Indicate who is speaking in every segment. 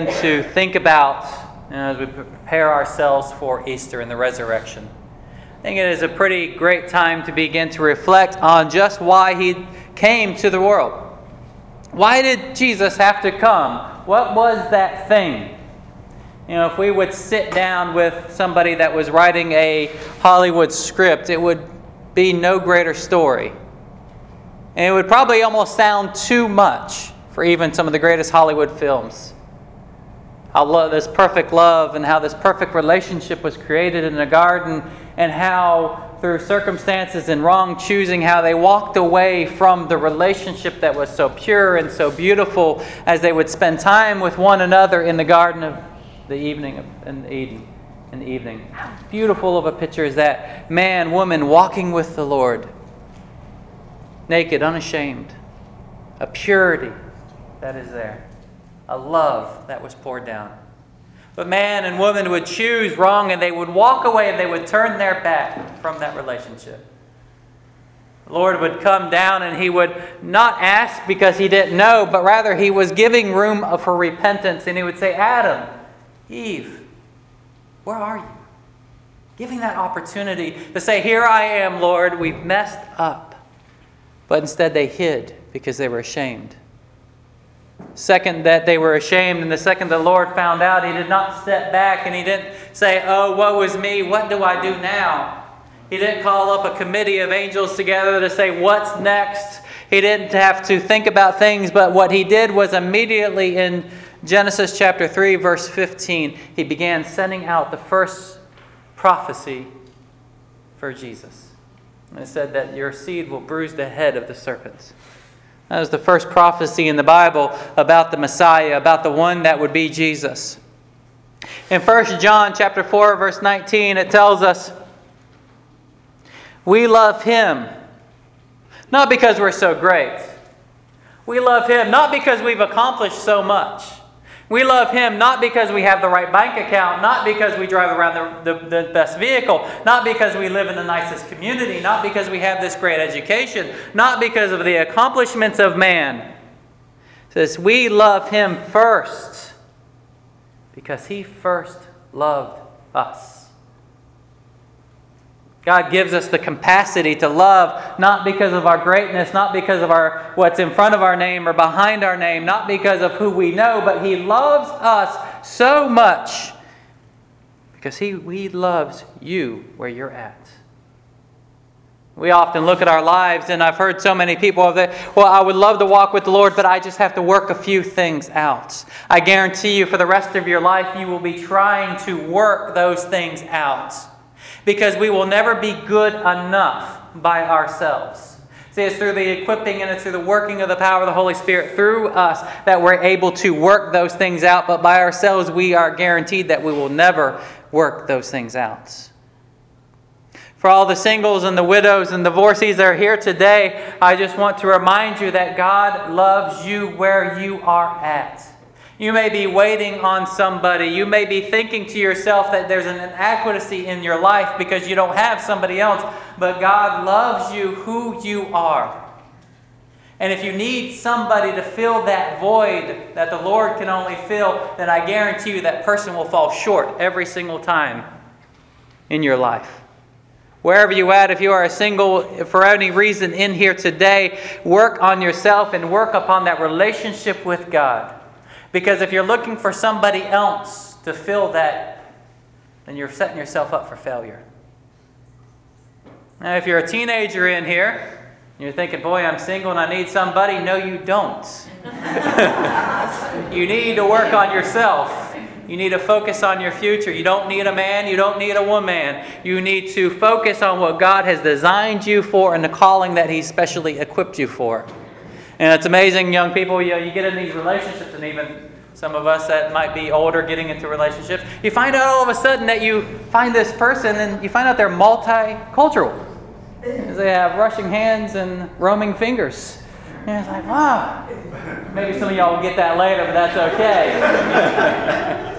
Speaker 1: begin to think about, as we prepare ourselves for Easter and the resurrection, I think it is a pretty great time to begin to reflect on just why He came to the world. Why did Jesus have to come? What was that thing? If we would sit down with somebody that was writing a Hollywood script, it would be no greater story. And it would probably almost sound too much for even some of the greatest Hollywood films. How this perfect love and how this perfect relationship was created in a garden, and how through circumstances and wrong choosing, how they walked away from the relationship that was so pure and so beautiful as they would spend time with one another in the Garden of the evening in Eden. In the evening. How beautiful of a picture is that? Man, woman walking with the Lord. Naked, unashamed. A purity that is there. A love that was poured down. But man and woman would choose wrong, and they would walk away and they would turn their back from that relationship. The Lord would come down and He would not ask because He didn't know, but rather He was giving room for repentance. And He would say, Adam, Eve, where are you? Giving that opportunity to say, here I am, Lord, we've messed up. But instead they hid because they were ashamed. Second, that they were ashamed, and the second the Lord found out, He did not step back and He didn't say, oh, woe is me, what do I do now? He didn't call up a committee of angels together to say, what's next? He didn't have to think about things, but what He did was immediately in Genesis chapter 3, verse 15, He began sending out the first prophecy for Jesus. And it said that your seed will bruise the head of the serpent. That was the first prophecy in the Bible about the Messiah, about the one that would be Jesus. In 1 John chapter 4, verse 19, it tells us, we love Him, not because we're so great. We love Him not because we've accomplished so much. We love Him not because we have the right bank account, not because we drive around the best vehicle, not because we live in the nicest community, not because we have this great education, not because of the accomplishments of man. It says we love Him first because He first loved us. God gives us the capacity to love not because of our greatness, not because of what's in front of our name or behind our name, not because of who we know, but He loves us so much because He loves you where you're at. We often look at our lives, and I've heard so many people that, well, I would love to walk with the Lord, but I just have to work a few things out. I guarantee you for the rest of your life, you will be trying to work those things out. Because we will never be good enough by ourselves. See, it's through the equipping and it's through the working of the power of the Holy Spirit through us that we're able to work those things out. But by ourselves, we are guaranteed that we will never work those things out. For all the singles and the widows and divorcees that are here today, I just want to remind you that God loves you where you are at. You may be waiting on somebody. You may be thinking to yourself that there's an inadequacy in your life because you don't have somebody else. But God loves you who you are. And if you need somebody to fill that void that the Lord can only fill, then I guarantee you that person will fall short every single time in your life. Wherever you're at, if you are a single for any reason in here today, work on yourself and work upon that relationship with God. Because if you're looking for somebody else to fill that, then you're setting yourself up for failure. Now, if you're a teenager in here, and you're thinking, boy, I'm single and I need somebody. No, you don't. You need to work on yourself. You need to focus on your future. You don't need a man. You don't need a woman. You need to focus on what God has designed you for and the calling that He specially equipped you for. And it's amazing, young people, you get in these relationships, and even some of us that might be older getting into relationships, you find out all of a sudden that you find this person and you find out they're multicultural. They have rushing hands and roaming fingers. And it's like, wow. Maybe some of y'all will get that later, but that's okay.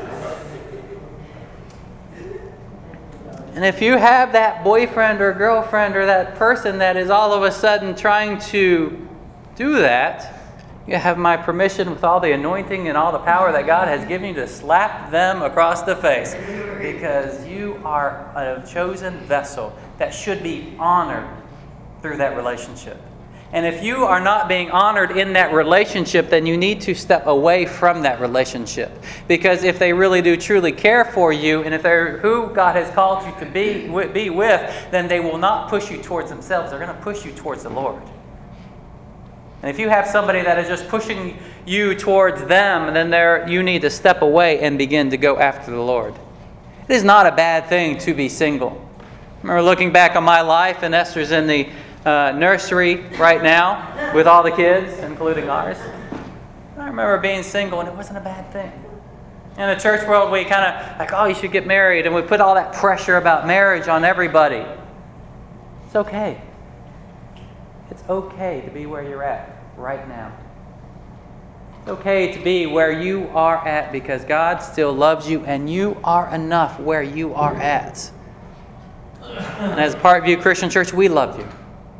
Speaker 1: And if you have that boyfriend or girlfriend or that person that is all of a sudden trying to do that, You have my permission with all the anointing and all the power that God has given you to slap them across the face, because you are a chosen vessel that should be honored through that relationship. And if you are not being honored in that relationship, then you need to step away from that relationship. Because if they really do truly care for you, and if they're who God has called you to be with, then they will not push you towards themselves. They're going to push you towards the Lord. And if you have somebody that is just pushing you towards them, then you need to step away and begin to go after the Lord. It is not a bad thing to be single. I remember looking back on my life, and Esther's in the nursery right now with all the kids, including ours. I remember being single, and it wasn't a bad thing. In the church world, we kind of like, oh, you should get married, and we put all that pressure about marriage on everybody. It's okay. It's okay to be where you're at right now. It's okay to be where you are at, because God still loves you, and you are enough where you are at. And as Parkview Christian Church, we love you.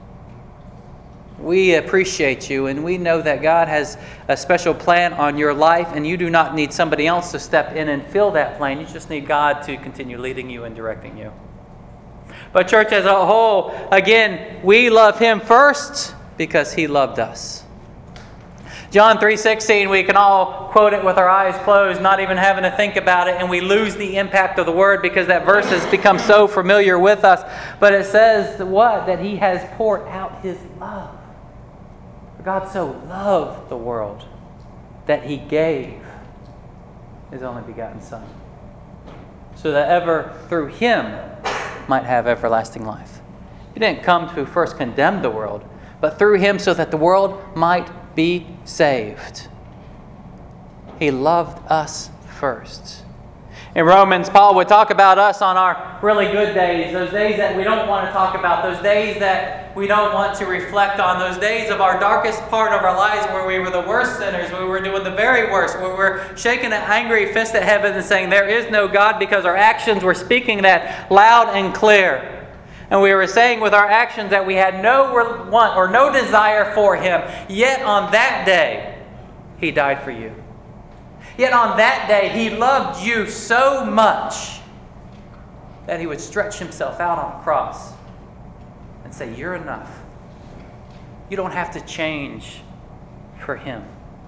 Speaker 1: We appreciate you, and we know that God has a special plan on your life, and you do not need somebody else to step in and fill that plan. You just need God to continue leading you and directing you. But church as a whole, again, we love Him first because He loved us. John 3:16, we can all quote it with our eyes closed, not even having to think about it, and we lose the impact of the word because that verse has become so familiar with us. But it says what? That He has poured out His love. God so loved the world that He gave His only begotten Son, so that ever through Him might have everlasting life. He didn't come to first condemn the world, but through Him so that the world might be saved. He loved us first. In Romans, Paul would talk about us on our really good days, those days that we don't want to talk about, those days that we don't want to reflect on, those days of our darkest part of our lives where we were the worst sinners, where we were doing the very worst, where we were shaking an angry fist at heaven and saying there is no God, because our actions were speaking that loud and clear. And we were saying with our actions that we had no want or no desire for Him. Yet on that day, He died for you. Yet on that day, He loved you so much that He would stretch Himself out on a cross and say, you're enough. You don't have to change for Him.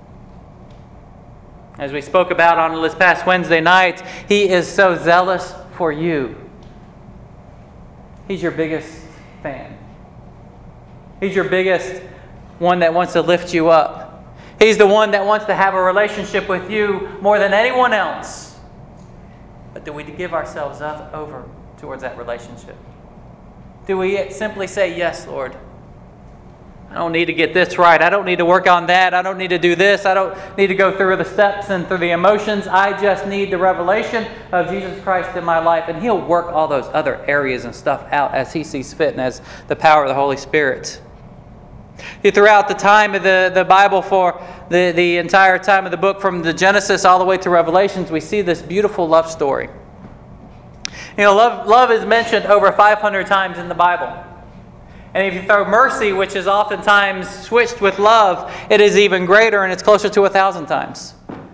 Speaker 1: As we spoke about on this past Wednesday night, He is so zealous for you. He's your biggest fan. He's your biggest one that wants to lift you up. He's the one that wants to have a relationship with you more than anyone else. But do we give ourselves over towards that relationship? Do we simply say, yes, Lord, I don't need to get this right. I don't need to work on that. I don't need to do this. I don't need to go through the steps and through the emotions. I just need the revelation of Jesus Christ in my life. And He'll work all those other areas and stuff out as He sees fit and as the power of the Holy Spirit. Throughout the time of the Bible, for the entire time of the book, from the Genesis all the way to Revelations, we see this beautiful love story. You know, love is mentioned over 500 times in the Bible. And if you throw mercy, which is oftentimes switched with love, it is even greater, and it's closer to 1,000 times.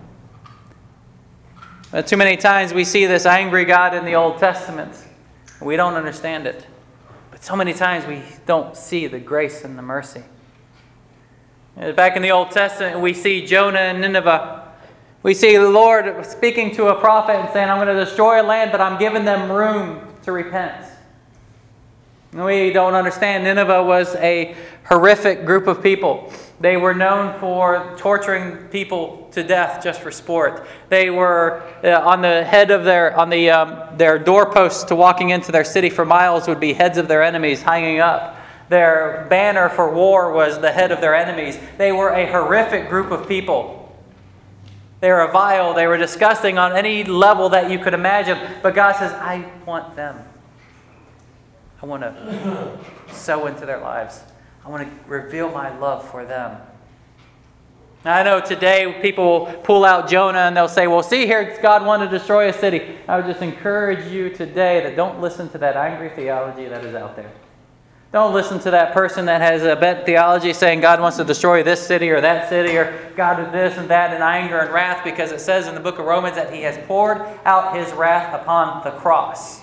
Speaker 1: But too many times we see this angry God in the Old Testament. We don't understand it. But so many times we don't see the grace and the mercy. Back in the Old Testament, we see Jonah and Nineveh. We see the Lord speaking to a prophet and saying, I'm going to destroy a land, but I'm giving them room to repent. And we don't understand. Nineveh was a horrific group of people. They were known for torturing people to death just for sport. They were on the head of their doorposts to walking into their city for miles would be heads of their enemies hanging up. Their banner for war was the head of their enemies. They were a horrific group of people. They were vile. They were disgusting on any level that you could imagine. But God says, I want them. I want to sow into their lives. I want to reveal my love for them. Now, I know today people will pull out Jonah and they'll say, well, see here, God wanted to destroy a city. I would just encourage you today that don't listen to that angry theology that is out there. Don't listen to that person that has a bent theology saying God wants to destroy this city or that city, or God did this and that in anger and wrath, because it says in the book of Romans that He has poured out His wrath upon the cross.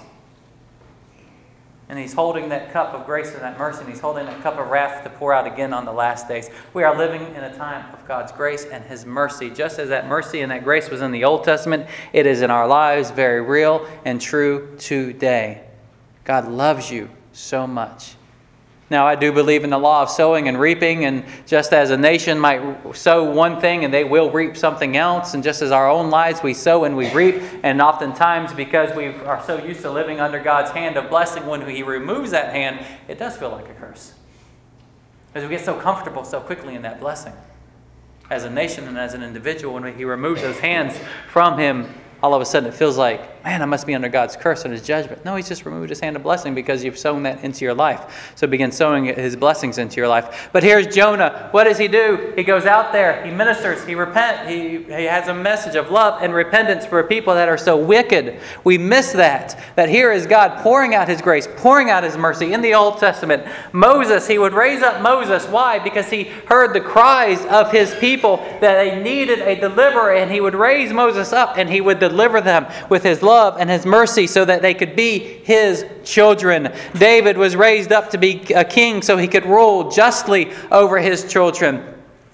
Speaker 1: And He's holding that cup of grace and that mercy, and He's holding that cup of wrath to pour out again on the last days. We are living in a time of God's grace and His mercy. Just as that mercy and that grace was in the Old Testament, it is in our lives very real and true today. God loves you so much. Now, I do believe in the law of sowing and reaping, and just as a nation might sow one thing and they will reap something else, and just as our own lives we sow and we reap, and oftentimes because we are so used to living under God's hand of blessing, when He removes that hand, it does feel like a curse. Because we get so comfortable so quickly in that blessing. As a nation and as an individual, when He removes those hands from Him, all of a sudden it feels like, man, I must be under God's curse and His judgment. No, He's just removed His hand of blessing because you've sown that into your life. So begin sowing His blessings into your life. But here's Jonah. What does he do? He goes out there. He ministers. He repents. He has a message of love and repentance for people that are so wicked. We miss that. That here is God pouring out His grace, pouring out His mercy. In the Old Testament, Moses, He would raise up Moses. Why? Because he heard the cries of His people that they needed a deliverer, and He would raise Moses up and He would deliver them with His love and His mercy so that they could be His children. David was raised up to be a king so he could rule justly over his children.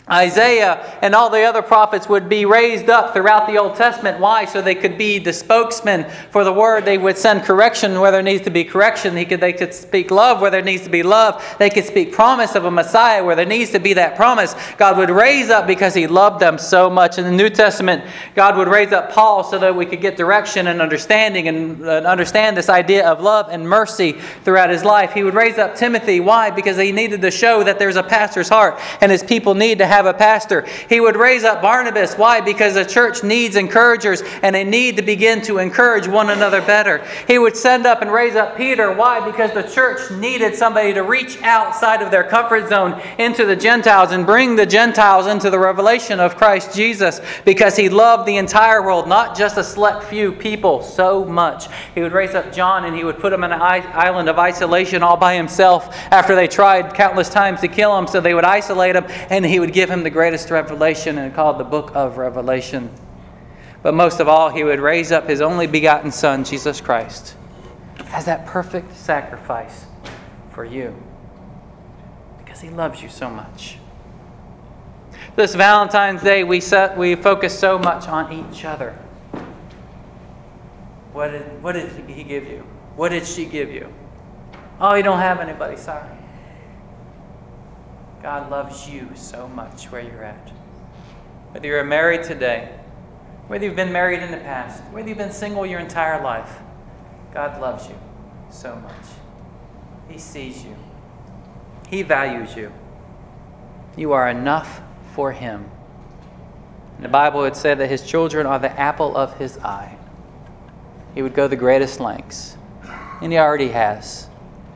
Speaker 1: Isaiah and all the other prophets would be raised up throughout the Old Testament. Why? So they could be the spokesman for the word. They would send correction where there needs to be correction. They could speak love where there needs to be love. They could speak promise of a Messiah where there needs to be that promise. God would raise up because He loved them so much. In the New Testament, God would raise up Paul so that we could get direction and understanding and understand this idea of love and mercy throughout his life. He would raise up Timothy. Why? Because he needed to show that there's a pastor's heart and his people need to have a pastor. He would raise up Barnabas. Why? Because the church needs encouragers and they need to begin to encourage one another better. He would send up and raise up Peter. Why? Because the church needed somebody to reach outside of their comfort zone into the Gentiles and bring the Gentiles into the revelation of Christ Jesus, because He loved the entire world, not just a select few people so much. He would raise up John and He would put him in an island of isolation all by himself after they tried countless times to kill him, so they would isolate him and He would give him the greatest revelation, and called the book of Revelation. But most of all, He would raise up His only begotten Son, Jesus Christ, as that perfect sacrifice for you, because He loves you so much. This Valentine's Day, we focus so much on each other. What did He give you? What did she give you? Oh, you don't have anybody, sorry. God loves you so much where you're at. Whether you're married today, whether you've been married in the past, whether you've been single your entire life, God loves you so much. He sees you. He values you. You are enough for Him. In the Bible, it said that His children are the apple of His eye. He would go the greatest lengths, and He already has.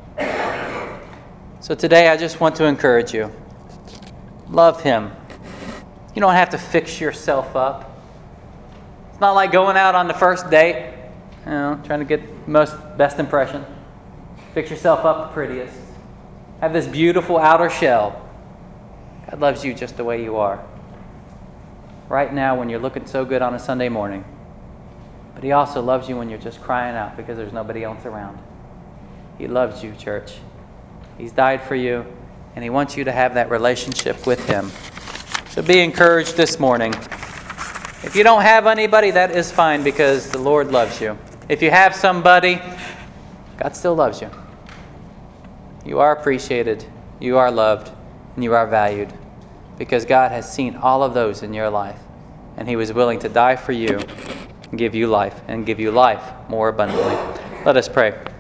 Speaker 1: So today, I just want to encourage you. Love Him. You don't have to fix yourself up. It's not like going out on the first date, trying to get best impression. Fix yourself up the prettiest. Have this beautiful outer shell. God loves you just the way you are. Right now, when you're looking so good on a Sunday morning. But He also loves you when you're just crying out because there's nobody else around. He loves you, church. He's died for you, and He wants you to have that relationship with Him. So be encouraged this morning. If you don't have anybody, that is fine, because the Lord loves you. If you have somebody, God still loves you. You are appreciated, you are loved, and you are valued, because God has seen all of those in your life, and He was willing to die for you and give you life more abundantly. Let us pray.